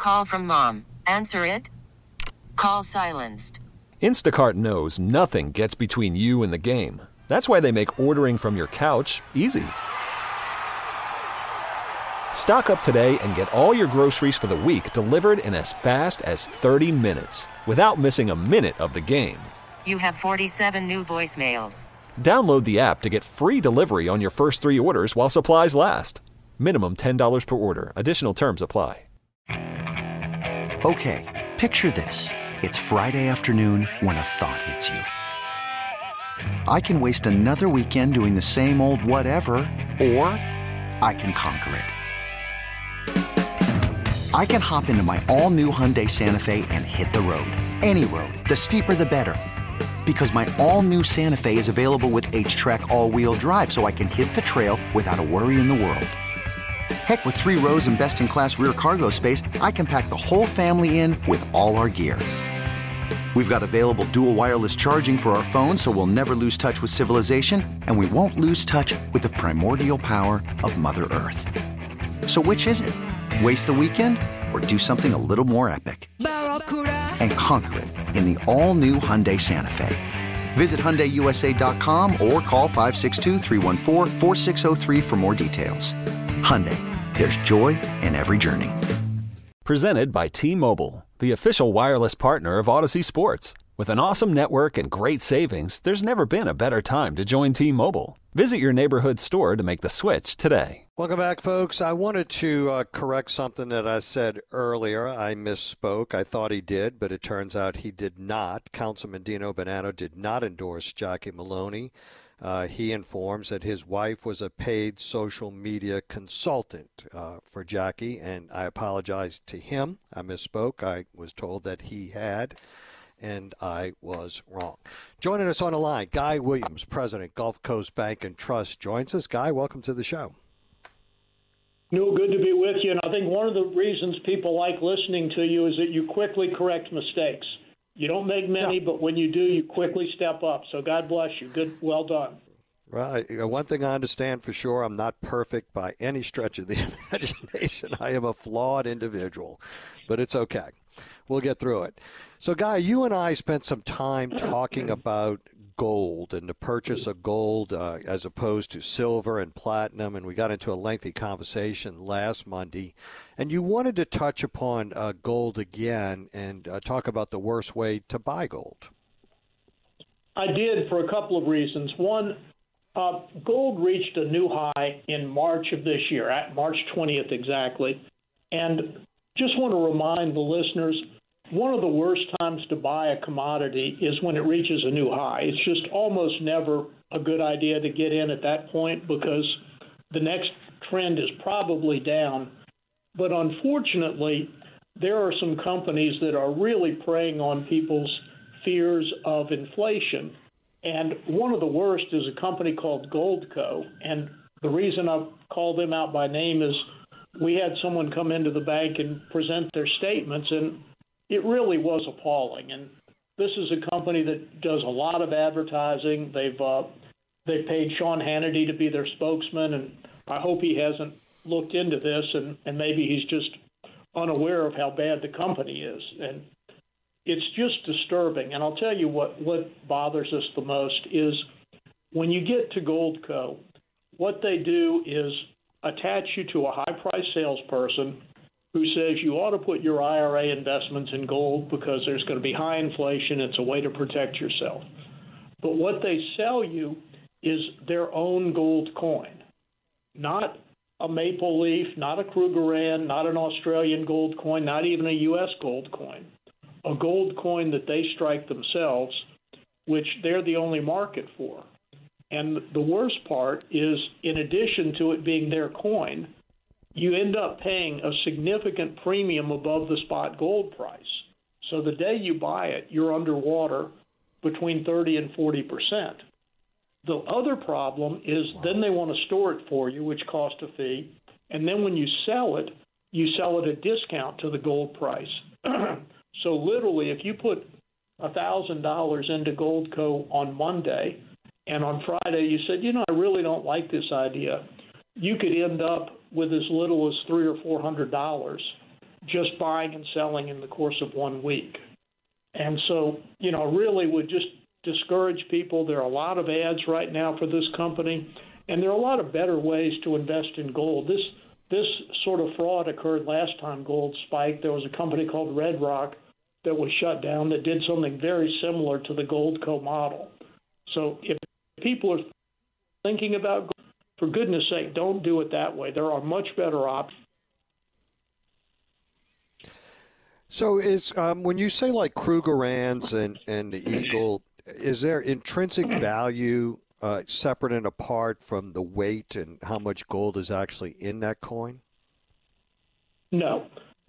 Call from mom. Answer it. Call silenced. Instacart knows nothing gets between you and the game. That's why they make ordering from your couch easy. Stock up today and get all your groceries for the week delivered in as fast as 30 minutes without missing a minute of the game. You have 47 new voicemails. Download the app to get free delivery on your first 3 orders while supplies last. Minimum $10 per order. Additional terms apply. Okay, picture this. It's Friday afternoon when a thought hits you. I can waste another weekend doing the same old whatever, or I can conquer it. I can hop into my all-new Hyundai Santa Fe and hit the road. Any road. The steeper the better. Because my all-new Santa Fe is available with H-Track all-wheel drive, so I can hit the trail without a worry in the world. Heck, with 3 rows and best-in-class rear cargo space, I can pack the whole family in with all our gear. We've got available dual wireless charging for our phones, so we'll never lose touch with civilization, and we won't lose touch with the primordial power of Mother Earth. So which is it? Waste the weekend or do something a little more epic? And conquer it in the all-new Hyundai Santa Fe. Visit HyundaiUSA.com or call 562-314-4603 for more details. Hyundai, there's joy in every journey. Presented by T-Mobile, the official wireless partner of Odyssey Sports. With an awesome network and great savings, there's never been a better time to join T-Mobile. Visit your neighborhood store to make the switch today. Welcome back, folks. I wanted to correct something that I said earlier. I misspoke. I thought he did, but it turns out he did not. Councilman Dino Bonanno did not endorse Jackie Maloney. He informs that his wife was a paid social media consultant for Jackie, and I apologize to him. I misspoke. I was told that he had, and I was wrong. Joining us on the line, Guy Williams, President, Gulf Coast Bank and Trust, joins us. Guy, welcome to the show. No, good to be with you. And I think one of the reasons people like listening to you is that you quickly correct mistakes. You don't make many, but when you do, you quickly step up. So God bless you. Good, well done. Right. One thing I understand for sure, I'm not perfect by any stretch of the imagination. I am a flawed individual, but it's okay. We'll get through it. So, Guy, you and I spent some time talking about gold and the purchase of gold as opposed to silver and platinum, and we got into a lengthy conversation last Monday. And you wanted to touch upon gold again and talk about the worst way to buy gold. I did for a couple of reasons. One, gold reached a new high in March of this year, at March 20th exactly. And just want to remind the listeners, one of the worst times to buy a commodity is when it reaches a new high. It's just almost never a good idea to get in at that point because the next trend is probably down. But unfortunately, there are some companies that are really preying on people's fears of inflation. And one of the worst is a company called Goldco. And the reason I've called them out by name is we had someone come into the bank and present their statements, and it really was appalling. And this is a company that does a lot of advertising. They've paid Sean Hannity to be their spokesman, and I hope he hasn't looked into this, and maybe he's just unaware of how bad the company is. And it's just disturbing. And I'll tell you what bothers us the most is when you get to Goldco, what they do is attach you to a high-priced salesperson who says you ought to put your IRA investments in gold because there's going to be high inflation. It's a way to protect yourself. But what they sell you is their own gold coin, not a maple leaf, not a Krugerrand, not an Australian gold coin, not even a U.S. gold coin, a gold coin that they strike themselves, which they're the only market for. And the worst part is, in addition to it being their coin, you end up paying a significant premium above the spot gold price. So the day you buy it, you're underwater between 30 and 40%. The other problem is then they want to store it for you, which costs a fee. And then when you sell it at a discount to the gold price. So literally, if you put $1,000 into Goldco on Monday, and on Friday you said, I really don't like this idea, you could end up with as little as $300 or $400 just buying and selling in the course of 1 week. And so, really would just discourage people. There are a lot of ads right now for this company, and there are a lot of better ways to invest in gold. This sort of fraud occurred last time gold spiked. There was a company called Red Rock that was shut down that did something very similar to the Goldco model. So if people are thinking about gold, for goodness sake, don't do it that way. There are much better options. So is when you say like Krugerrands and the Eagle, is there intrinsic value separate and apart from the weight and how much gold is actually in that coin? No.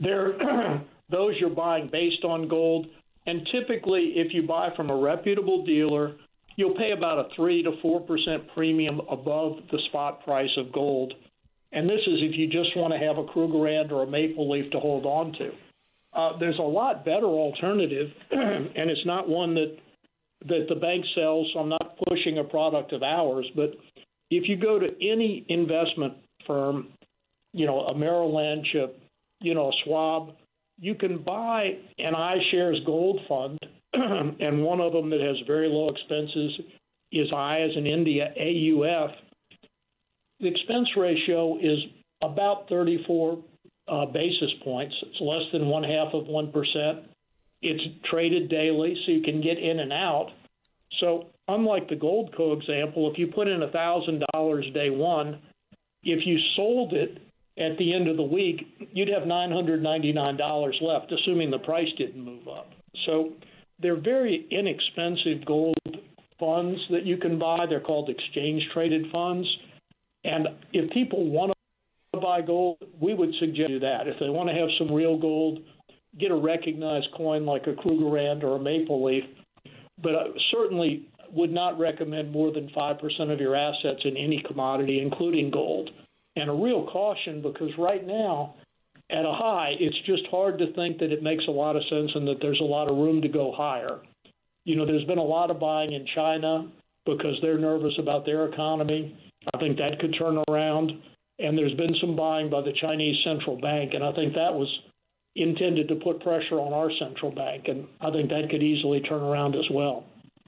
Those you're buying based on gold, and typically if you buy from a reputable dealer, you'll pay about a 3 to 4% premium above the spot price of gold. And this is if you just want to have a Krugerrand or a Maple Leaf to hold on to. There's a lot better alternative, and it's not one that the bank sells, so I'm not pushing a product of ours. But if you go to any investment firm, a Merrill Lynch, a Schwab, you can buy an iShares Gold Fund, and one of them that has very low expenses is I as in India, AUF. The expense ratio is about 34 basis points. It's less than 0.5%. It's traded daily, so you can get in and out. So unlike the Goldco example, if you put in $1,000 day one, if you sold it at the end of the week, you'd have $999 left, assuming the price didn't move up. So they're very inexpensive gold funds that you can buy. They're called exchange-traded funds. And if people want to buy gold, we would suggest do that. If they want to have some real gold, get a recognized coin like a Krugerrand or a Maple Leaf. But I certainly would not recommend more than 5% of your assets in any commodity, including gold. And a real caution, because right now, at a high, it's just hard to think that it makes a lot of sense and that there's a lot of room to go higher. There's been a lot of buying in China because they're nervous about their economy. I think that could turn around. And there's been some buying by the Chinese central bank, and I think that was intended to put pressure on our central bank, and I think that could easily turn around as well.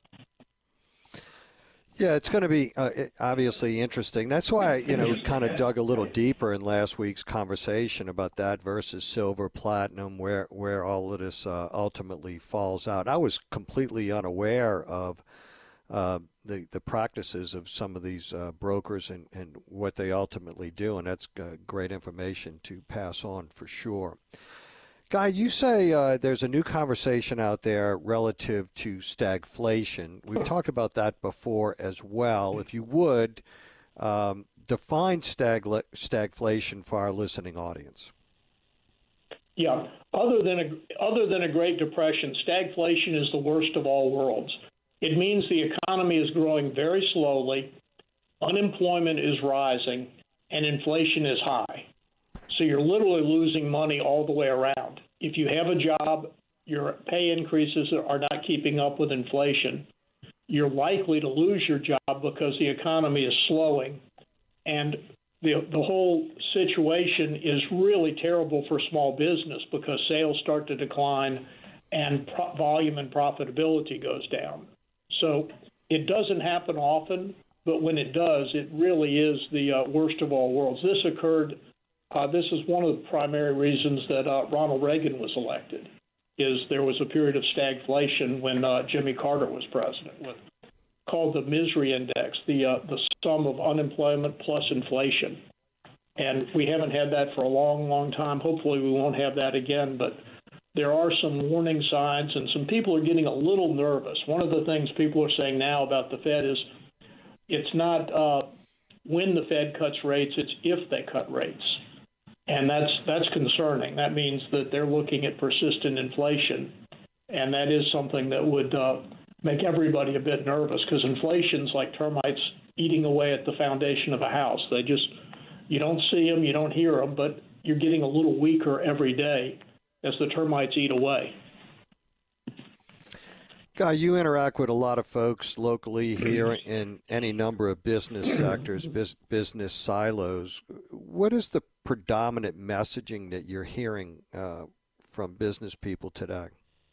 Yeah, it's going to be obviously interesting. That's why I, kind of dug a little deeper in last week's conversation about that versus silver, platinum, where all of this ultimately falls out. I was completely unaware of the practices of some of these brokers and what they ultimately do, and that's great information to pass on for sure. Guy, you say there's a new conversation out there relative to stagflation. We've talked about that before as well. If you would, define stagflation for our listening audience. Yeah. Other than a Great Depression, stagflation is the worst of all worlds. It means the economy is growing very slowly, unemployment is rising, and inflation is high. So you're literally losing money all the way around. If you have a job, your pay increases are not keeping up with inflation. You're likely to lose your job because the economy is slowing. And the whole situation is really terrible for small business because sales start to decline and volume and profitability goes down. So it doesn't happen often, but when it does, it really is the worst of all worlds. This occurred. This is one of the primary reasons that Ronald Reagan was elected, is there was a period of stagflation when Jimmy Carter was president, called the misery index, the sum of unemployment plus inflation. And we haven't had that for a long, long time. Hopefully we won't have that again, but there are some warning signs, and some people are getting a little nervous. One of the things people are saying now about the Fed is it's not when the Fed cuts rates, it's if they cut rates. And that's concerning. That means that they're looking at persistent inflation, and that is something that would make everybody a bit nervous because inflation's like termites eating away at the foundation of a house. You don't see them, you don't hear them, but you're getting a little weaker every day as the termites eat away. Guy, you interact with a lot of folks locally here in any number of business sectors, business silos. What is the predominant messaging that you're hearing from business people today?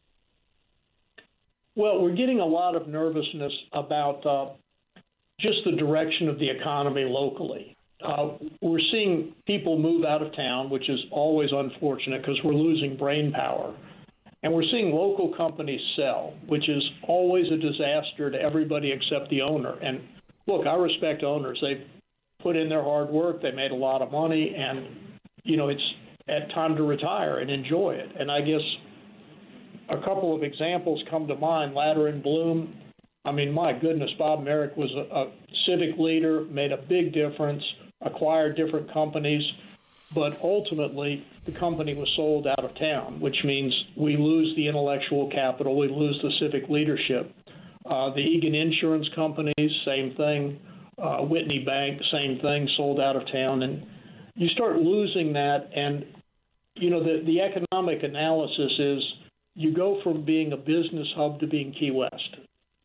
Well, we're getting a lot of nervousness about just the direction of the economy locally. We're seeing people move out of town, which is always unfortunate because we're losing brain power. And we're seeing local companies sell, which is always a disaster to everybody except the owner. And look, I respect owners. They've put in their hard work. They made a lot of money. And, it's at time to retire and enjoy it. And I guess a couple of examples come to mind. Ladder and Bloom. I mean, my goodness, Bob Merrick was a civic leader, made a big difference, acquired different companies. But ultimately, the company was sold out of town, which means we lose the intellectual capital, we lose the civic leadership. The Egan Insurance Companies, same thing. Whitney Bank, same thing, sold out of town. And you start losing that, and, the economic analysis is you go from being a business hub to being Key West.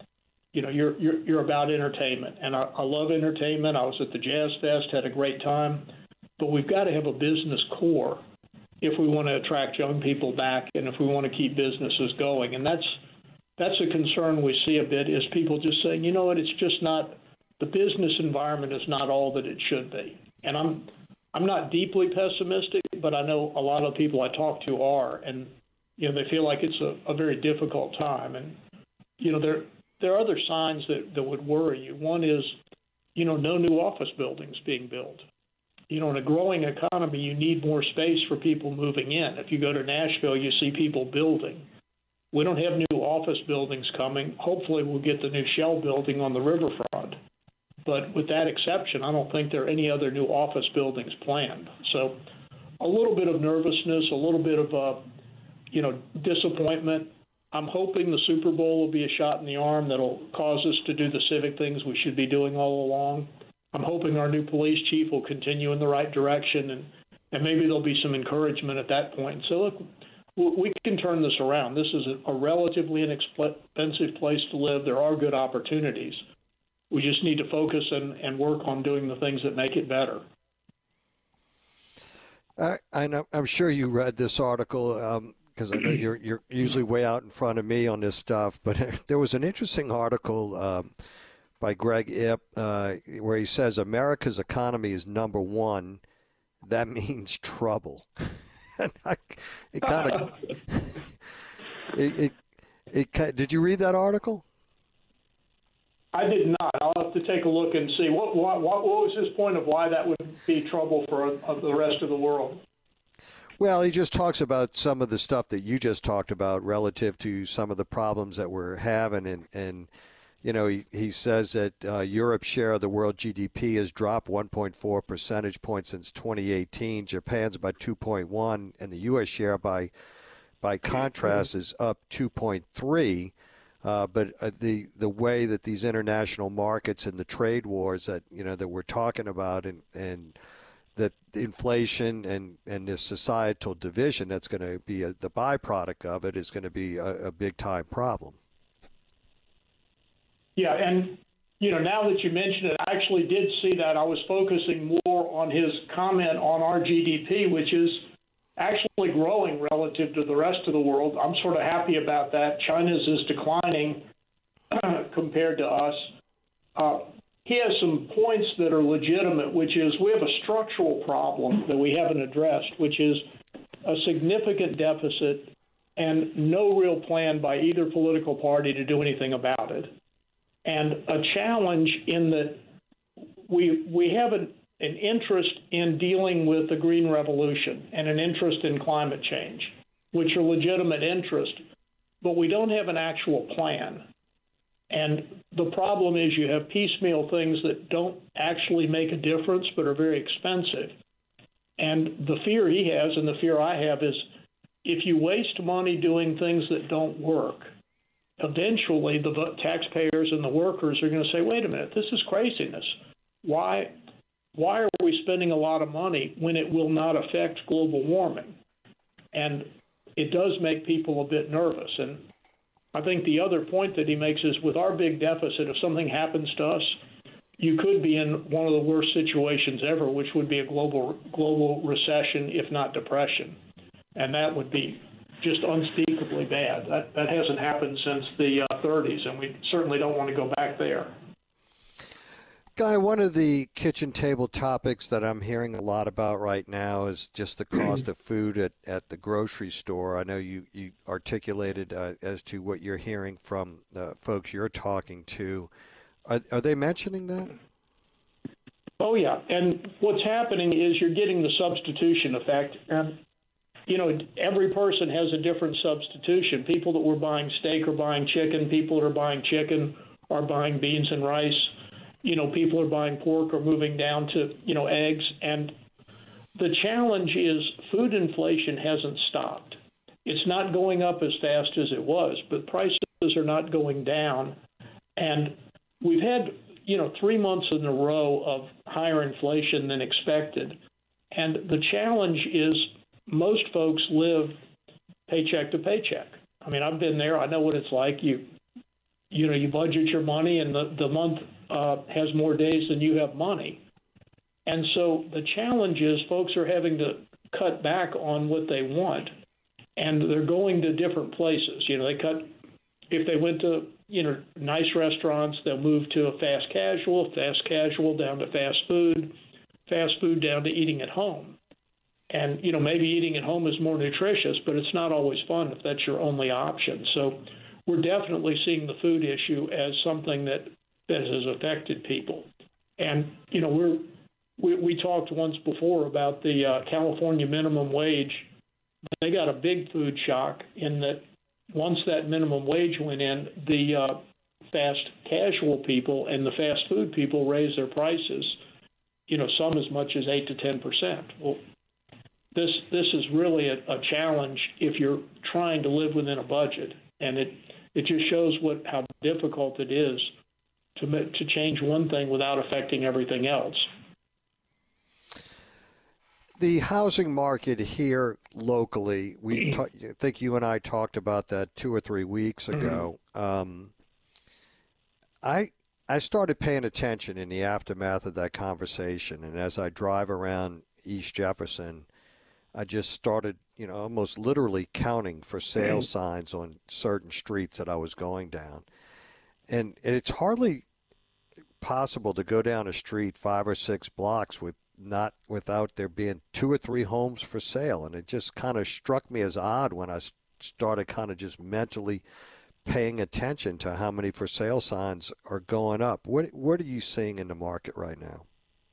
You're about entertainment, and I love entertainment. I was at the Jazz Fest, had a great time. But we've got to have a business core if we want to attract young people back and if we want to keep businesses going. And that's a concern we see a bit, is people just saying, it's just not, the business environment is not all that it should be. And I'm not deeply pessimistic, but I know a lot of people I talk to are, and they feel like it's a very difficult time. And there are other signs that would worry you. One is no new office buildings being built. In a growing economy, you need more space for people moving in. If you go to Nashville, you see people building. We don't have new office buildings coming. Hopefully, we'll get the new Shell building on the riverfront. But with that exception, I don't think there are any other new office buildings planned. So a little bit of nervousness, a little bit of, disappointment. I'm hoping the Super Bowl will be a shot in the arm that'll cause us to do the civic things we should be doing all along. I'm hoping our new police chief will continue in the right direction, and maybe there'll be some encouragement at that point. So, look, we can turn this around. This is a relatively inexpensive place to live. There are good opportunities. We just need to focus and work on doing the things that make it better. I'm sure you read this article because I know you're usually way out in front of me on this stuff, but there was an interesting article by Greg Ip, where he says America's economy is number one. That means trouble. And it kind of did you read that article? I did not. I'll have to take a look and see what was his point of why that would be trouble for the rest of the world. Well, he just talks about some of the stuff that you just talked about relative to some of the problems that we're having, and he says that Europe's share of the world GDP has dropped 1.4 percentage points since 2018. Japan's by 2.1, and the U.S. share, by contrast, is up 2.3. But the way that these international markets and the trade wars that that we're talking about, and that inflation and this societal division that's going to be the byproduct of it is going to be a big time problem. Yeah, and now that you mention it, I actually did see that. I was focusing more on his comment on our GDP, which is actually growing relative to the rest of the world. I'm sort of happy about that. China's is declining compared to us. He has some points that are legitimate, which is we have a structural problem that we haven't addressed, which is a significant deficit and no real plan by either political party to do anything about it. And a challenge in that we have an interest in dealing with the Green Revolution and an interest in climate change, which are legitimate interests, but we don't have an actual plan. And the problem is you have piecemeal things that don't actually make a difference but are very expensive. And the fear he has and the fear I have is if you waste money doing things that don't work, eventually the taxpayers and the workers are going to say, wait a minute, this is craziness. Why are we spending a lot of money when it will not affect global warming? And it does make people a bit nervous. And I think the other point that he makes is with our big deficit, if something happens to us, you could be in one of the worst situations ever, which would be a global recession, if not depression. And that would be just unspeakably bad. That hasn't happened since the 30s, and we certainly don't want to go back there. Guy, one of the kitchen table topics that I'm hearing a lot about right now is just the cost of food at the grocery store. I know you articulated as to what you're hearing from the folks you're talking to. Are they mentioning that? Oh, yeah. And what's happening is you're getting the substitution effect. And, every person has a different substitution. People that were buying steak are buying chicken. People that are buying chicken are buying beans and rice. People are buying pork or moving down to, eggs. And the challenge is food inflation hasn't stopped. It's not going up as fast as it was, but prices are not going down. And we've had, 3 months in a row of higher inflation than expected. And the challenge is most folks live paycheck to paycheck. I mean, I've been there. I know what it's like. You budget your money, and the month has more days than you have money. And so the challenge is folks are having to cut back on what they want, and they're going to different places. If they went to, nice restaurants, they'll move to a fast casual down to fast food down to eating at home. And, maybe eating at home is more nutritious, but it's not always fun if that's your only option. So we're definitely seeing the food issue as something that has affected people. And, we talked once before about the California minimum wage. They got a big food shock in that once that minimum wage went in, the fast casual people and the fast food people raised their prices, some as much as 8 to 10%. Well, this is really a challenge if you're trying to live within a budget, and it just shows how difficult it is to change one thing without affecting everything else. The housing market here locally, I think you and I talked about that 2 or 3 weeks ago. I started paying attention in the aftermath of that conversation, and as I drive around East Jefferson, I just started, almost literally counting for sale signs on certain streets that I was going down. And it's hardly possible to go down a street 5 or 6 blocks without there being 2 or 3 homes for sale. And it just kind of struck me as odd when I started kind of just mentally paying attention to how many for sale signs are going up. What are you seeing in the market right now?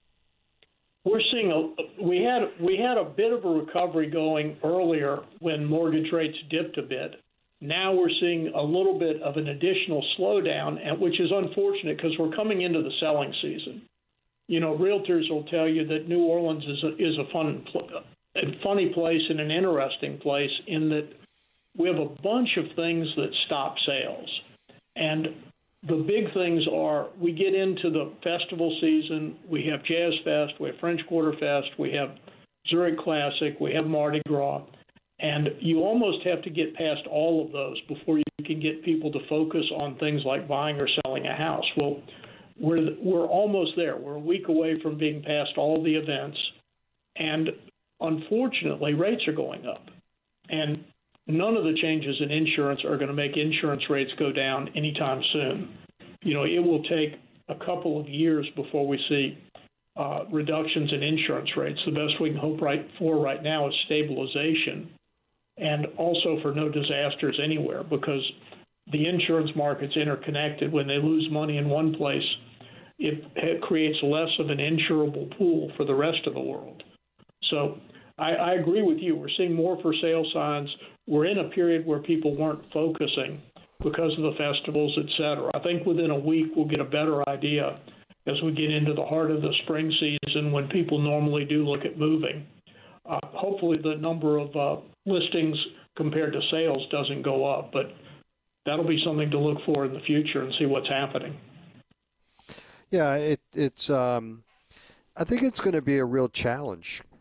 We're seeing we had a bit of a recovery going earlier when mortgage rates dipped a bit. Now we're seeing a little bit of an additional slowdown, which is unfortunate because we're coming into the selling season. Realtors will tell you that New Orleans is a funny place and an interesting place in that we have a bunch of things that stop sales. And the big things are we get into the festival season, we have Jazz Fest, we have French Quarter Fest, we have Zurich Classic, we have Mardi Gras, and you almost have to get past all of those before you can get people to focus on things like buying or selling a house. Well, we're almost there. We're a week away from being past all the events, and unfortunately, rates are going up. And none of the changes in insurance are going to make insurance rates go down anytime soon. It will take a couple of years before we see reductions in insurance rates. The best we can hope for right now is stabilization, and also for no disasters anywhere, because the insurance market's interconnected. When they lose money in one place, it creates less of an insurable pool for the rest of the world. So I agree with you. We're seeing more for sale signs. We're in a period where people weren't focusing because of the festivals, et cetera. I think within a week we'll get a better idea as we get into the heart of the spring season when people normally do look at moving. Hopefully the number of listings compared to sales doesn't go up, but that'll be something to look for in the future and see what's happening. Yeah, it's. I think it's going to be a real challenge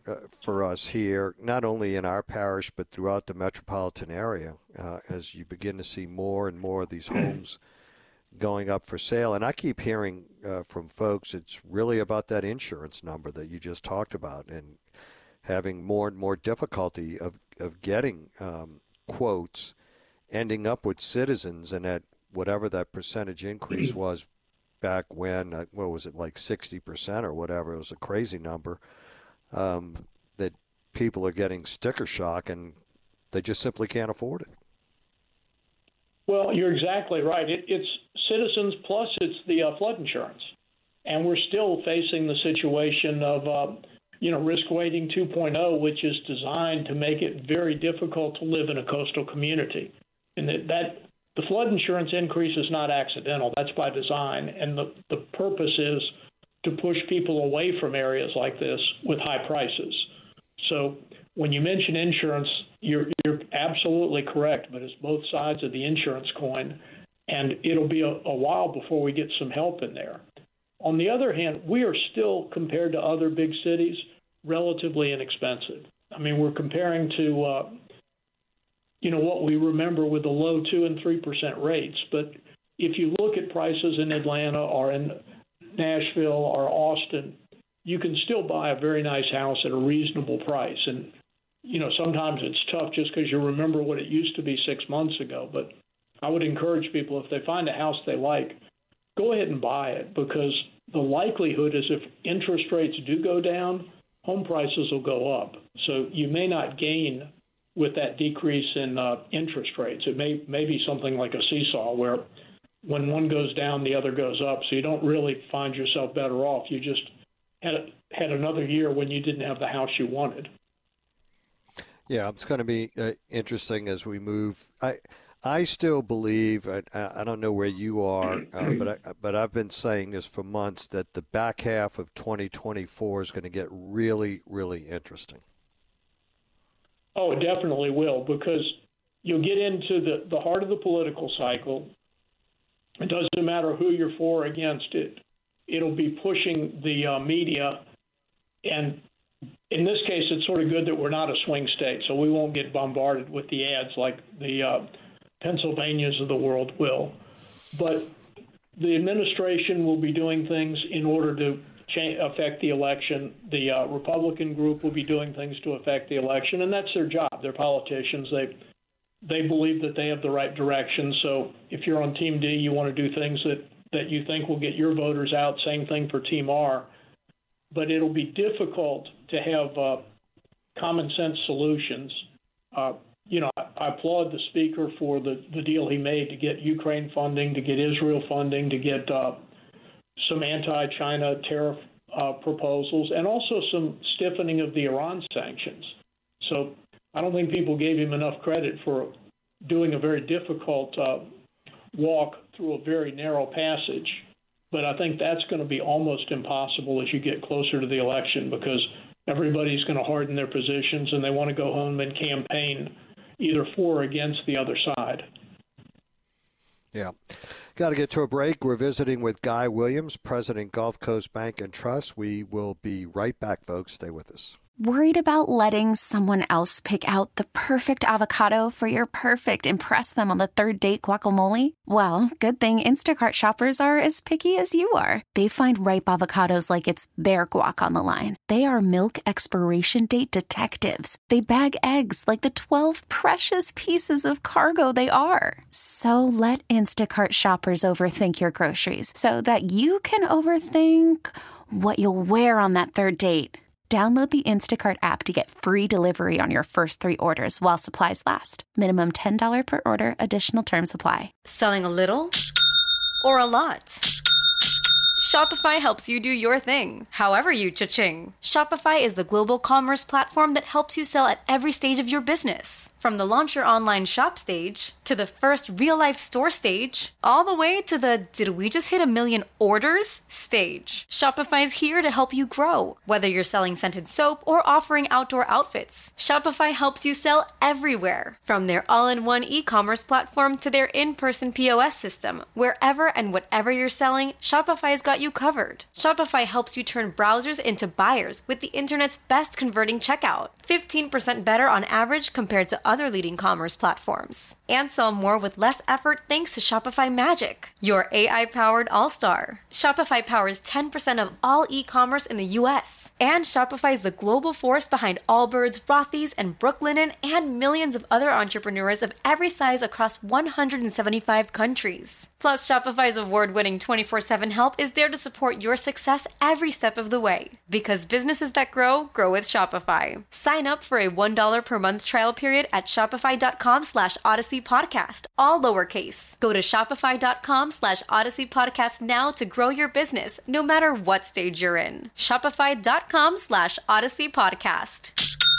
for us here, not only in our parish but throughout the metropolitan area, as you begin to see more and more of these homes going up for sale. And I keep hearing from folks it's really about that insurance number that you just talked about, and having more and more difficulty of getting quotes, ending up with Citizens, and at whatever that percentage increase was back when, what was it, like 60% or whatever, it was a crazy number, that people are getting sticker shock and they just simply can't afford it. Well, you're exactly right. It's Citizens plus it's the flood insurance. And we're still facing the situation of, risk weighting 2.0, which is designed to make it very difficult to live in a coastal community. And that the flood insurance increase is not accidental. That's by design. And the purpose is to push people away from areas like this with high prices. So when you mention insurance, you're absolutely correct, but it's both sides of the insurance coin, and it'll be a while before we get some help in there. On the other hand, we are still, compared to other big cities, relatively inexpensive. I mean, we're comparing to what we remember with the low 2 and 3% rates. But if you look at prices in Atlanta or in Nashville or Austin, you can still buy a very nice house at a reasonable price. And, sometimes it's tough just because you remember what it used to be 6 months ago. But I would encourage people, if they find a house they like, go ahead and buy it, because the likelihood is if interest rates do go down, home prices will go up. So you may not gain with that decrease in interest rates. It may be something like a seesaw where when one goes down, the other goes up. So you don't really find yourself better off. You just had another year when you didn't have the house you wanted. Yeah, it's going to be interesting as we move. I still believe, I don't know where you are, but I've been saying this for months, that the back half of 2024 is going to get really, really interesting. Oh, it definitely will, because you'll get into the heart of the political cycle. It doesn't matter who you're for or against it. It'll be pushing the media. And in this case, it's sort of good that we're not a swing state, so we won't get bombarded with the ads like the Pennsylvanias of the world will. But the administration will be doing things in order to affect the election. The Republican group will be doing things to affect the election, and that's their job. They're politicians. They believe that they have the right direction. So if you're on Team D, you want to do things that you think will get your voters out. Same thing for Team R. But it'll be difficult to have common sense solutions. I applaud the speaker for the deal he made to get Ukraine funding, to get Israel funding, to get some anti-China tariff proposals, and also some stiffening of the Iran sanctions. So I don't think people gave him enough credit for doing a very difficult walk through a very narrow passage. But I think that's going to be almost impossible as you get closer to the election, because everybody's going to harden their positions and they want to go home and campaign either for or against the other side. Yeah. Got to get to a break. We're visiting with Guy Williams, President, Gulf Coast Bank and Trust. We will be right back, folks. Stay with us. Worried about letting someone else pick out the perfect avocado for your perfect impress them on the third date guacamole? Well, good thing Instacart shoppers are as picky as you are. They find ripe avocados like it's their guac on the line. They are milk expiration date detectives. They bag eggs like the 12 precious pieces of cargo they are. So let Instacart shoppers overthink your groceries so that you can overthink what you'll wear on that third date. Download the Instacart app to get free delivery on your first 3 orders while supplies last. Minimum $10 per order. Additional terms apply. Selling a little or a lot? Shopify helps you do your thing, however you cha-ching. Shopify is the global commerce platform that helps you sell at every stage of your business. From the launch your online shop stage, to the first real-life store stage, all the way to the did we just hit 1 million orders stage. Shopify's here to help you grow. Whether you're selling scented soap or offering outdoor outfits, Shopify helps you sell everywhere. From their all-in-one e-commerce platform to their in-person POS system, wherever and whatever you're selling, Shopify's got you covered. Shopify helps you turn browsers into buyers with the internet's best converting checkout. 15% better on average compared to other leading commerce platforms. And sell more with less effort thanks to Shopify Magic, your AI-powered all-star. Shopify powers 10% of all e-commerce in the US. And Shopify is the global force behind Allbirds, Rothy's, and Brooklinen, and millions of other entrepreneurs of every size across 175 countries. Plus, Shopify's award-winning 24/7 help is there to support your success every step of the way. Because businesses that grow, grow with Shopify. Sign up for a $1 per month trial period at shopify.com/Odyssey Podcast, all lowercase. Go to shopify.com/Odyssey Podcast now to grow your business, no matter what stage you're in. Shopify.com/Odyssey Podcast.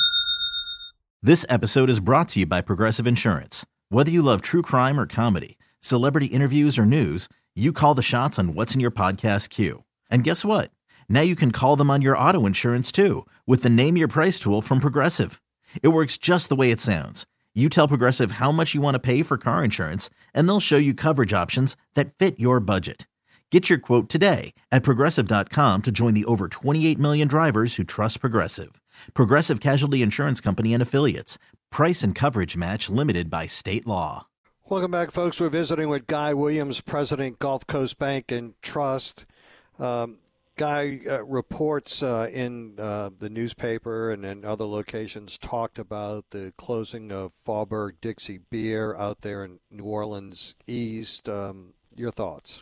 This episode is brought to you by Progressive Insurance. Whether you love true crime or comedy, celebrity interviews or news, you call the shots on what's in your podcast queue. And guess what? Now you can call them on your auto insurance too, with the Name Your Price tool from Progressive. It works just the way it sounds. You tell Progressive how much you want to pay for car insurance, and they'll show you coverage options that fit your budget. Get your quote today at Progressive.com to join the over 28 million drivers who trust Progressive. Progressive Casualty Insurance Company and Affiliates. Price and coverage match limited by state law. Welcome back, folks. We're visiting with Guy Williams, President, Gulf Coast Bank and Trust. Guy reports in the newspaper and in other locations talked about the closing of Faubourg Dixie Beer out there in New Orleans East. Your thoughts?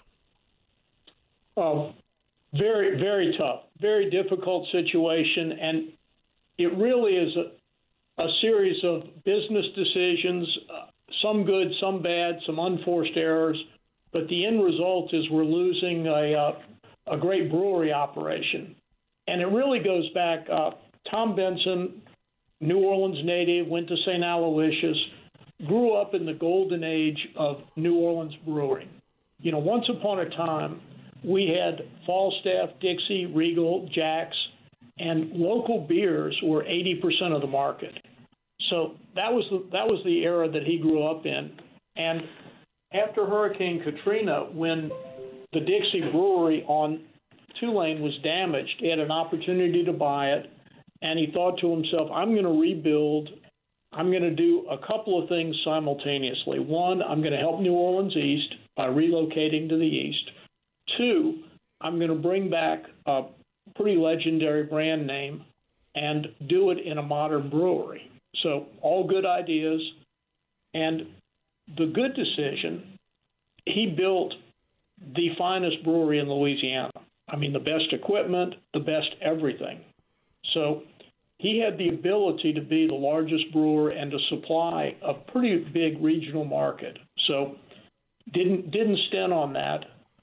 Very, very tough, very difficult situation, and it really is a series of business decisions, some good, some bad, some unforced errors, but the end result is we're losing a great brewery operation. And it really goes back, Tom Benson, New Orleans native, went to St. Aloysius, grew up in the golden age of New Orleans brewing. You know, once upon a time, we had Falstaff, Dixie, Regal, Jack's, and local beers were 80% of the market. So that was the era that he grew up in. And after Hurricane Katrina, when the Dixie Brewery on Tulane was damaged, he had an opportunity to buy it, and he thought to himself, I'm going to rebuild. I'm going to do a couple of things simultaneously. One, I'm going to help New Orleans East by relocating to the east. Two, I'm going to bring back a pretty legendary brand name and do it in a modern brewery. So all good ideas. And the good decision, he built the finest brewery in Louisiana. I mean, the best equipment, the best everything. So he had the ability to be the largest brewer and to supply a pretty big regional market. So didn't stint on that.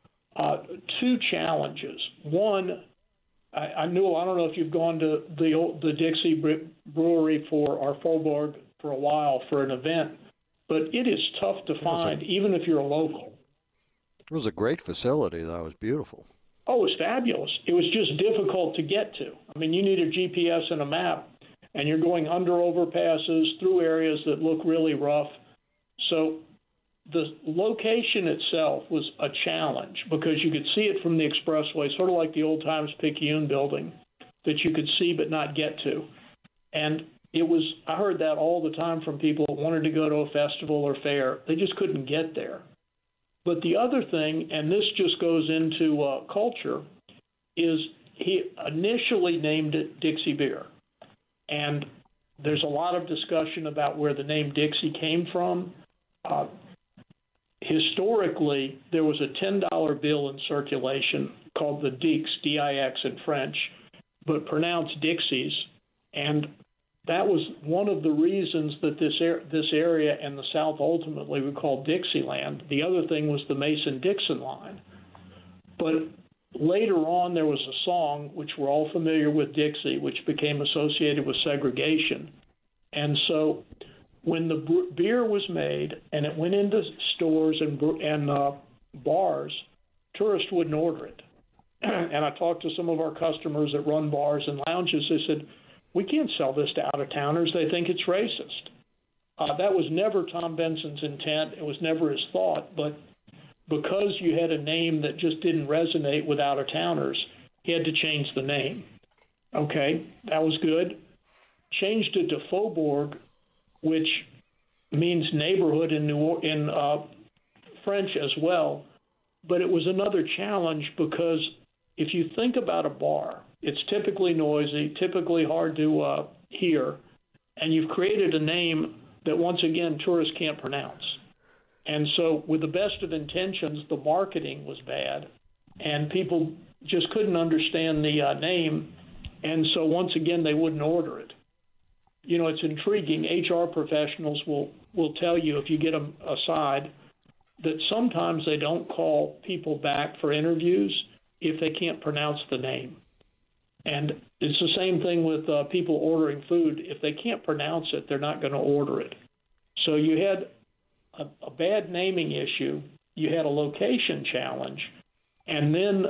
Two challenges. One, I don't know if you've gone to the Dixie Brewery or Faubourg for a while for an event, but it is tough to find, even if you're a local. It was a great facility. That was beautiful. Oh, it was fabulous. It was just difficult to get to. I mean, you need a GPS and a map, and you're going under overpasses through areas that look really rough. So the location itself was a challenge because you could see it from the expressway, sort of like the old Times Picayune building that you could see but not get to. And I heard that all the time from people that wanted to go to a festival or fair. They just couldn't get there. But the other thing, and this just goes into culture, is he initially named it Dixie Beer. And there's a lot of discussion about where the name Dixie came from. Historically, there was a $10 bill in circulation called the Dix, D-I-X in French, but pronounced Dixies. And that was one of the reasons that this area and the South ultimately were called Dixieland. The other thing was the Mason-Dixon line. But later on, there was a song, which we're all familiar with, Dixie, which became associated with segregation. And so when the beer was made and it went into stores and bars, tourists wouldn't order it. And I talked to some of our customers that run bars and lounges. They said, we can't sell this to out-of-towners. They think it's racist. That was never Tom Benson's intent. It was never his thought. But because you had a name that just didn't resonate with out-of-towners, he had to change the name. Okay, that was good. Changed it to Faubourg, which means neighborhood in French as well. But it was another challenge because if you think about a bar, it's typically noisy, typically hard to hear, and you've created a name that, once again, tourists can't pronounce. And so with the best of intentions, the marketing was bad, and people just couldn't understand the name, and so once again, they wouldn't order it. You know, it's intriguing. HR professionals will tell you, if you get them aside, that sometimes they don't call people back for interviews if they can't pronounce the name. And it's the same thing with people ordering food. If they can't pronounce it, they're not going to order it. So you had a bad naming issue. You had a location challenge. And then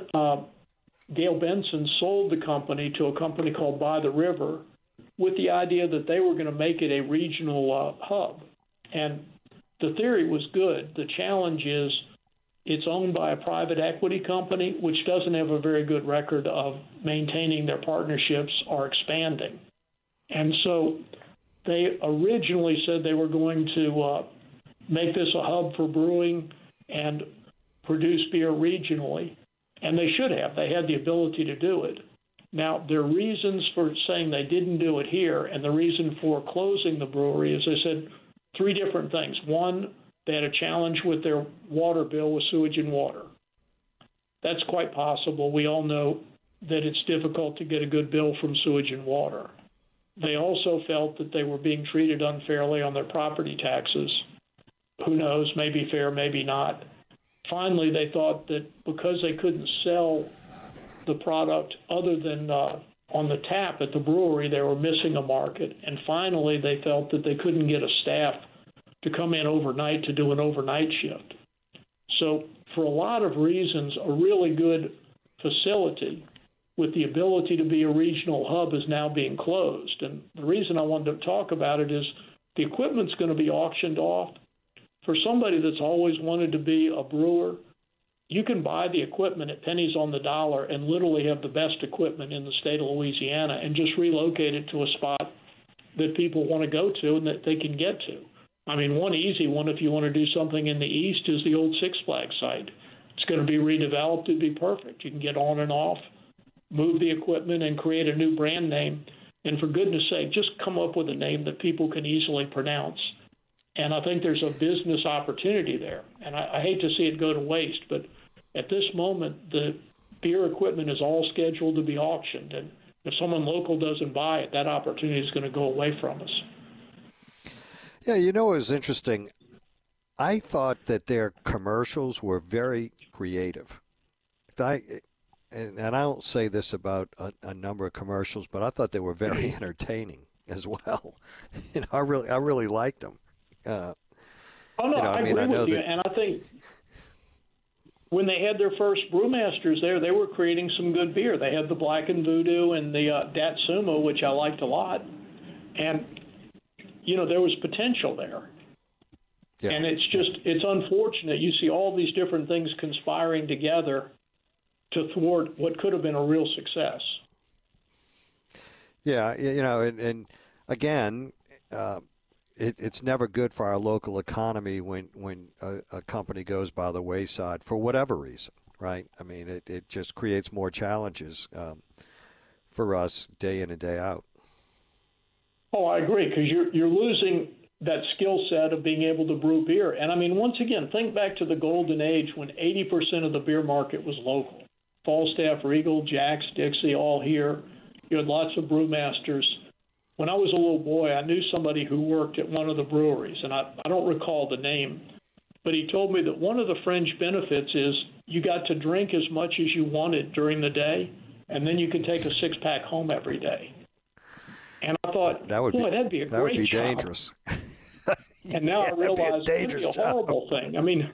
Gail Benson sold the company to a company called By the River with the idea that they were going to make it a regional hub. And the theory was good. The challenge is it's owned by a private equity company, which doesn't have a very good record of maintaining their partnerships or expanding. And so they originally said they were going to make this a hub for brewing and produce beer regionally, and they should have. They had the ability to do it. Now, their reasons for saying they didn't do it here and the reason for closing the brewery is, they said, three different things. One, they had a challenge with their water bill with sewage and water. That's quite possible. We all know that it's difficult to get a good bill from sewage and water. They also felt that they were being treated unfairly on their property taxes. Who knows, maybe fair, maybe not. Finally, they thought that because they couldn't sell the product other than on the tap at the brewery, they were missing a market. And finally, they felt that they couldn't get a staff to come in overnight to do an overnight shift. So for a lot of reasons, a really good facility with the ability to be a regional hub is now being closed. And the reason I wanted to talk about it is the equipment's going to be auctioned off. For somebody that's always wanted to be a brewer, you can buy the equipment at pennies on the dollar and literally have the best equipment in the state of Louisiana and just relocate it to a spot that people want to go to and that they can get to. I mean, one easy one, if you want to do something in the east, is the old Six Flags site. It's going to be redeveloped. It'd be perfect. You can get on and off, move the equipment, and create a new brand name. And for goodness sake, just come up with a name that people can easily pronounce. And I think there's a business opportunity there. And I hate to see it go to waste, but at this moment, the beer equipment is all scheduled to be auctioned. And if someone local doesn't buy it, that opportunity is going to go away from us. Yeah, you know, it was interesting. I thought that their commercials were very creative. And I don't say this about a number of commercials, but I thought they were very entertaining as well. You know, I really liked them. I agree with you, and I think when they had their first brewmasters there, they were creating some good beer. They had the Black and Voodoo and the Dat Sumo, which I liked a lot, and you know there was potential there. Yeah. And it's unfortunate. You see all these different things conspiring together to thwart what could have been a real success. Yeah, you know, and again. It's never good for our local economy when a company goes by the wayside for whatever reason, right? I mean, it just creates more challenges for us day in and day out. Oh, I agree, because you're losing that skill set of being able to brew beer. And, I mean, once again, think back to the golden age when 80% of the beer market was local. Falstaff, Regal, Jack's, Dixie, all here. You had lots of brewmasters. When I was a little boy, I knew somebody who worked at one of the breweries, and I don't recall the name, but he told me that one of the fringe benefits is you got to drink as much as you wanted during the day, and then you could take a six-pack home every day. And I thought, that'd be a great job. Dangerous. And now I realize it's a horrible thing. I mean,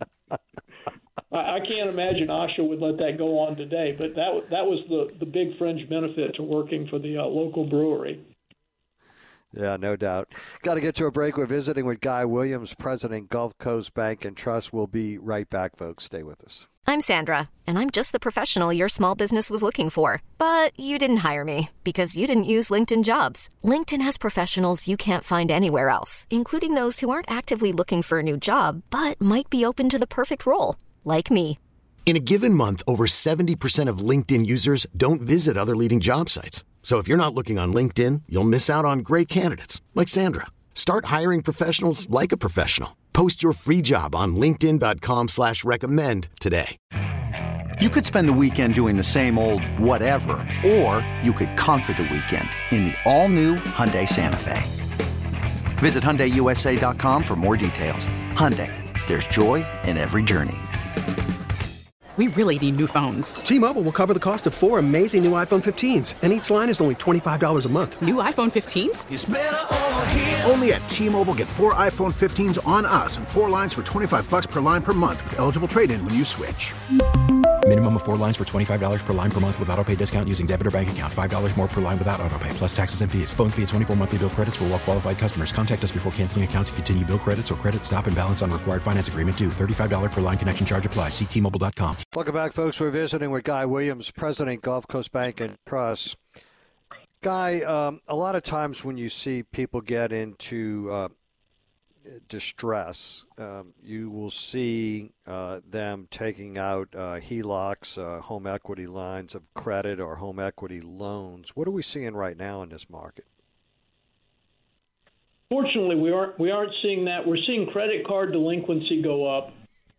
I can't imagine OSHA would let that go on today, but that was the big fringe benefit to working for the local brewery. Yeah, no doubt. Got to get to a break. We're visiting with Guy Williams, President, Gulf Coast Bank and Trust. We'll be right back, folks. Stay with us. I'm Sandra, and I'm just the professional your small business was looking for. But you didn't hire me because you didn't use LinkedIn Jobs. LinkedIn has professionals you can't find anywhere else, including those who aren't actively looking for a new job, but might be open to the perfect role, like me. In a given month, over 70% of LinkedIn users don't visit other leading job sites. So if you're not looking on LinkedIn, you'll miss out on great candidates like Sandra. Start hiring professionals like a professional. Post your free job on linkedin.com/recommend today. You could spend the weekend doing the same old whatever, or you could conquer the weekend in the all-new Hyundai Santa Fe. Visit HyundaiUSA.com for more details. Hyundai, there's joy in every journey. We really need new phones. T-Mobile will cover the cost of 4 amazing new iPhone 15s, and each line is only $25 a month. New iPhone 15s? It's better over here. Only at T-Mobile, get 4 iPhone 15s on us and 4 lines for $25 per line per month with eligible trade-in when you switch. Minimum of 4 lines for $25 per line per month with autopay discount using debit or bank account. $5 more per line without autopay, plus taxes and fees. Phone fee at 24 monthly bill credits for well-qualified customers. Contact us before canceling account to continue bill credits or credit stop and balance on required finance agreement due. $35 per line connection charge applies. See T-Mobile.com. Welcome back, folks. We're visiting with Guy Williams, President, Gulf Coast Bank and Trust. Guy, a lot of times when you see people get into distress, you will see them taking out HELOCs, home equity lines of credit or home equity loans. What are we seeing right now in this market? Fortunately, we aren't seeing that. We're seeing credit card delinquency go up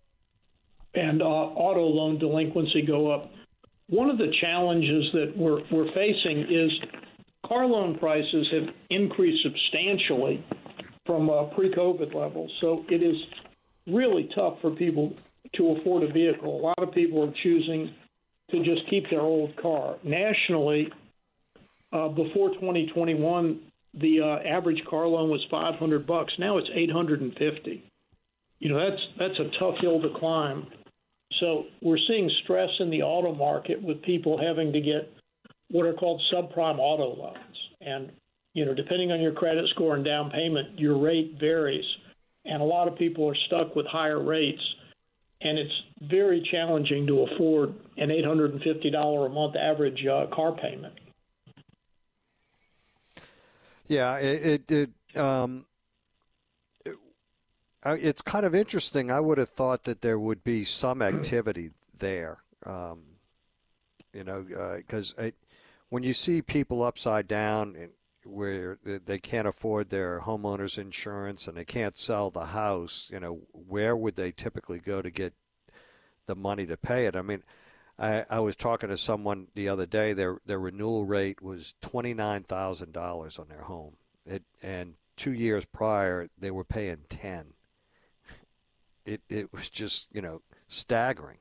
and auto loan delinquency go up. One of the challenges that we're facing is car loan prices have increased substantially from pre-COVID levels. So it is really tough for people to afford a vehicle. A lot of people are choosing to just keep their old car. Nationally, before 2021, the average car loan was $500. Now it's $850. You know, that's a tough hill to climb. So we're seeing stress in the auto market with people having to get what are called subprime auto loans. And, you know, depending on your credit score and down payment, your rate varies. And a lot of people are stuck with higher rates. And it's very challenging to afford an $850 a month average car payment. Yeah, it's kind of interesting. I would have thought that there would be some activity there, because when you see people upside down where they can't afford their homeowner's insurance and they can't sell the house, you know, where would they typically go to get the money to pay it? I mean, I was talking to someone the other day. Their renewal rate was $29,000 on their home, and 2 years prior they were paying $10,000. It was just, you know, staggering.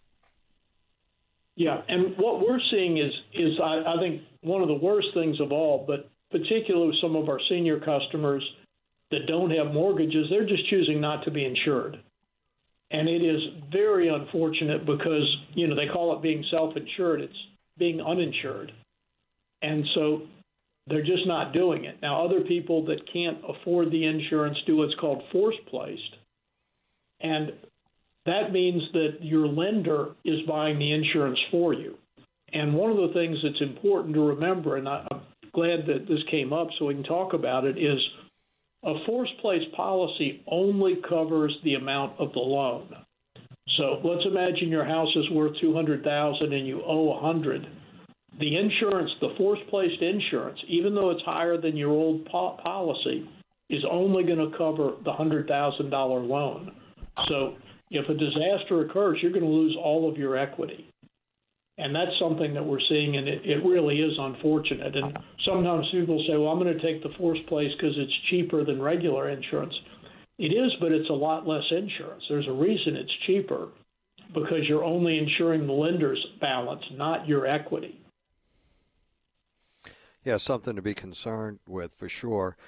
Yeah, and what we're seeing is I think one of the worst things of all, but particularly with some of our senior customers that don't have mortgages, they're just choosing not to be insured. And it is very unfortunate because, you know, they call it being self-insured. It's being uninsured. And so they're just not doing it. Now, other people that can't afford the insurance do what's called force-placed. And that means that your lender is buying the insurance for you. And one of the things that's important to remember, and I'm glad that this came up so we can talk about it, is a force-placed policy only covers the amount of the loan. So let's imagine your house is worth $200,000 and you owe $100,000. The insurance, the force-placed insurance, even though it's higher than your old policy, is only going to cover the $100,000 loan. So if a disaster occurs, you're going to lose all of your equity. And that's something that we're seeing, and it really is unfortunate. And sometimes people say, well, I'm going to take the force place because it's cheaper than regular insurance. It is, but it's a lot less insurance. There's a reason it's cheaper, because you're only insuring the lender's balance, not your equity. Yeah, something to be concerned with for sure.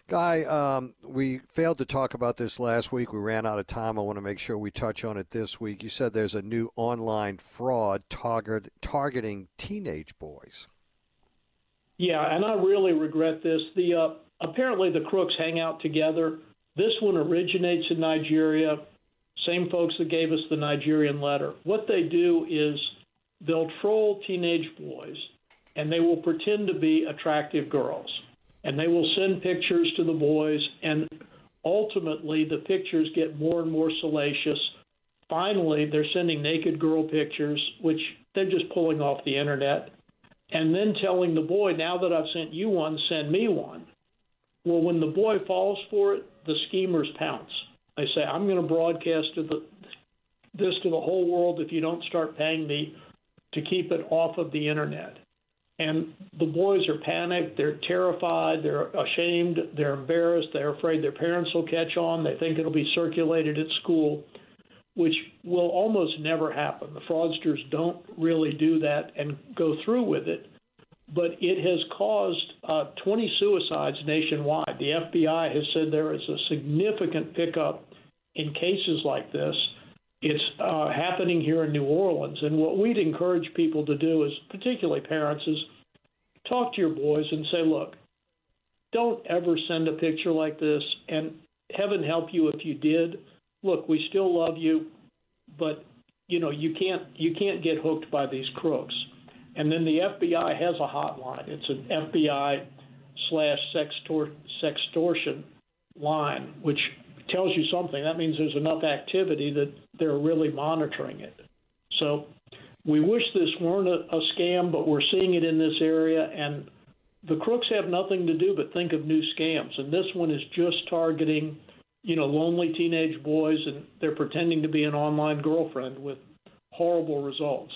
Guy, we failed to talk about this last week. We ran out of time. I want to make sure we touch on it this week. You said there's a new online fraud targeting teenage boys. Yeah, and I really regret this. Apparently the crooks hang out together. This one originates in Nigeria. Same folks that gave us the Nigerian letter. What they do is they'll troll teenage boys, and they will pretend to be attractive girls. And they will send pictures to the boys, and ultimately the pictures get more and more salacious. Finally, they're sending naked girl pictures, which they're just pulling off the internet, and then telling the boy, now that I've sent you one, send me one. Well, when the boy falls for it, the schemers pounce. They say, I'm going to broadcast this to the whole world if you don't start paying me to keep it off of the internet. And the boys are panicked, they're terrified, they're ashamed, they're embarrassed, they're afraid their parents will catch on, they think it'll be circulated at school, which will almost never happen. The fraudsters don't really do that and go through with it. But it has caused 20 suicides nationwide. The FBI has said there is a significant pickup in cases like this. It's happening here in New Orleans. And what we'd encourage people to do, is particularly parents, is talk to your boys and say, look, don't ever send a picture like this. And heaven help you if you did. Look, we still love you, but you can't get hooked by these crooks. And then the FBI has a hotline. It's an FBI/sextortion line, which tells you something. That means there's enough activity that they're really monitoring it. So we wish this weren't a scam, but we're seeing it in this area, and the crooks have nothing to do but think of new scams. And this one is just targeting, lonely teenage boys, and they're pretending to be an online girlfriend with horrible results.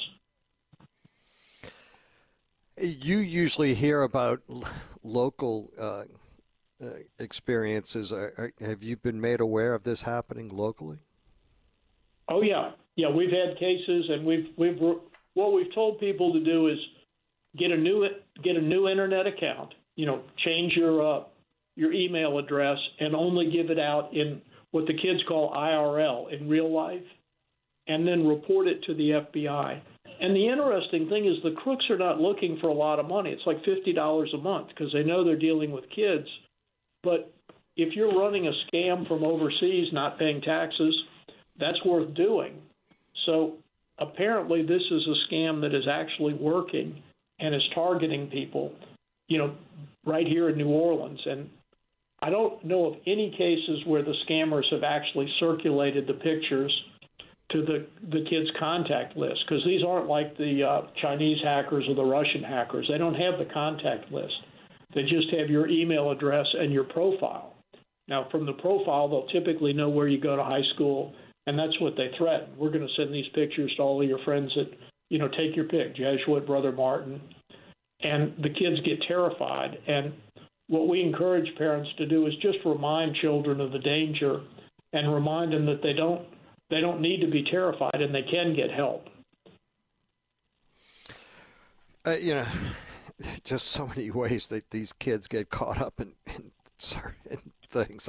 You usually hear about local experiences. Have you been made aware of this happening locally? Oh yeah, we've had cases, and what we've told people to do is get a new internet account. Change your email address and only give it out in what the kids call IRL, in real life, and then report it to the FBI. And the interesting thing is the crooks are not looking for a lot of money. It's like $50 a month because they know they're dealing with kids. But if you're running a scam from overseas, not paying taxes, that's worth doing. So apparently this is a scam that is actually working and is targeting people, right here in New Orleans. And I don't know of any cases where the scammers have actually circulated the pictures to the kids' contact list, because these aren't like the Chinese hackers or the Russian hackers. They don't have the contact list. They just have your email address and your profile. Now, from the profile, they'll typically know where you go to high school, and that's what they threaten. We're going to send these pictures to all of your friends that, take your pick, Jesuit, Brother Martin. And the kids get terrified. And what we encourage parents to do is just remind children of the danger and remind them that they don't need to be terrified, and they can get help. Just so many ways that these kids get caught up in certain things.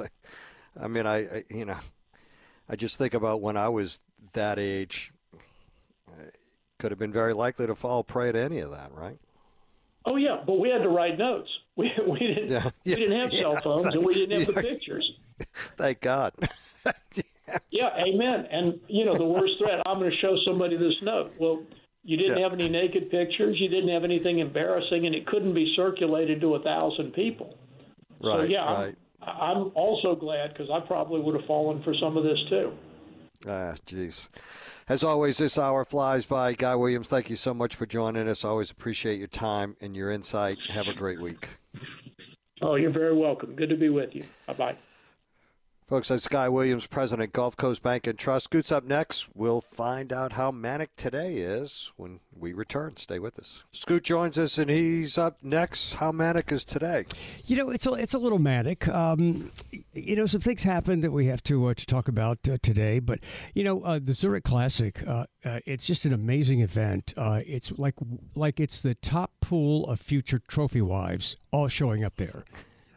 I just think about when I was that age, I could have been very likely to fall prey to any of that, right? Oh yeah, but we had to write notes. We didn't have cell phones, and we didn't have the pictures. Thank God. Yeah, amen. And, the worst threat, I'm going to show somebody this note. Well, you didn't have any naked pictures. You didn't have anything embarrassing, and it couldn't be circulated to 1,000 people. Right, so, right. I'm also glad, because I probably would have fallen for some of this, too. Geez. As always, this hour flies by. Guy Williams, thank you so much for joining us. Always appreciate your time and your insight. Have a great week. Oh, you're very welcome. Good to be with you. Bye-bye. Folks, that's Guy Williams, President, Gulf Coast Bank and Trust. Scoot's up next. We'll find out how manic today is when we return. Stay with us. Scoot joins us, and he's up next. How manic is today? It's a little manic. Some things happened that we have to talk about today. But, the Zurich Classic, it's just an amazing event. It's like it's the top pool of future trophy wives all showing up there.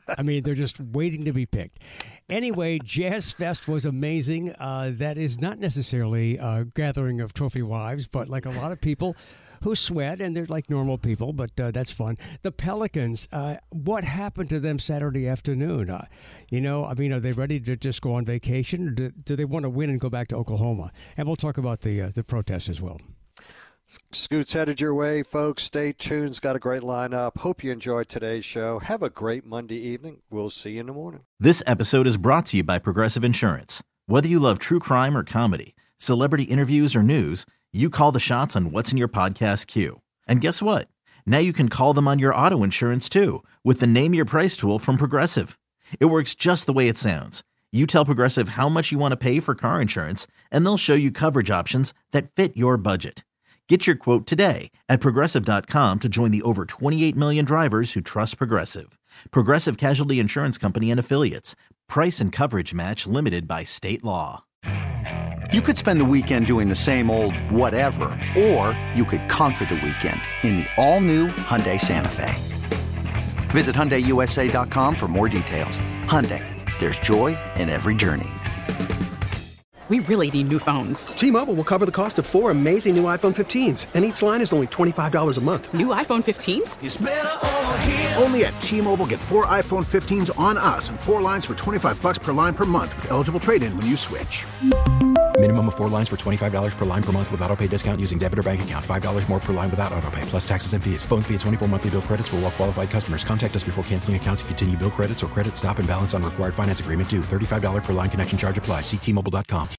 I mean, they're just waiting to be picked. Anyway, Jazz Fest was amazing. That is not necessarily a gathering of trophy wives, but like a lot of people who sweat, and they're like normal people, but that's fun. The Pelicans, what happened to them Saturday afternoon? Are they ready to just go on vacation, or do they want to win and go back to Oklahoma? And we'll talk about the protests as well. Scoot's headed your way, folks. Stay tuned. It's got a great lineup. Hope you enjoyed today's show. Have a great Monday evening. We'll see you in the morning. This episode is brought to you by Progressive Insurance. Whether you love true crime or comedy, celebrity interviews or news, you call the shots on what's in your podcast queue. And guess what? Now you can call them on your auto insurance too with the Name Your Price tool from Progressive. It works just the way it sounds. You tell Progressive how much you want to pay for car insurance, and they'll show you coverage options that fit your budget. Get your quote today at Progressive.com to join the over 28 million drivers who trust Progressive. Progressive Casualty Insurance Company and Affiliates. Price and coverage match limited by state law. You could spend the weekend doing the same old whatever, or you could conquer the weekend in the all-new Hyundai Santa Fe. Visit HyundaiUSA.com for more details. Hyundai, there's joy in every journey. We really need new phones. T-Mobile will cover the cost of 4 amazing new iPhone 15s, and each line is only $25 a month. New iPhone 15s? It's better over here. Only at T-Mobile, get 4 iPhone 15s on us and 4 lines for $25 per line per month with eligible trade-in when you switch. Minimum of 4 lines for $25 per line per month with autopay discount using debit or bank account. $5 more per line without autopay, plus taxes and fees. Phone fee at 24 monthly bill credits for well-qualified customers. Contact us before canceling account to continue bill credits or credit stop and balance on required finance agreement due. $35 per line connection charge applies. See T-Mobile.com.